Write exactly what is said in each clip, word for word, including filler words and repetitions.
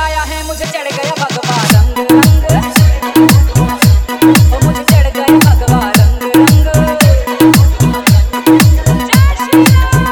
रंगाया है, मुझे चढ़ गया भगवा रंग रंग, ओ मुझे चढ़ गया भगवा रंग रंग। जय श्री राम।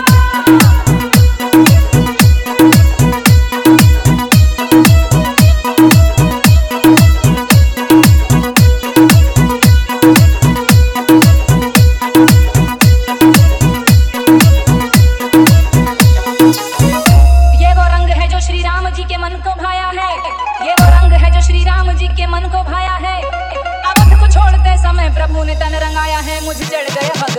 ये वो रंग है जो श्री राम जी के मन को भाया है, ये वो रंग है जो श्री राम जी के मन को भाया है। अवध को छोड़ते समय प्रभु ने तन रंगाया है, मुझे चढ़ गया भगवा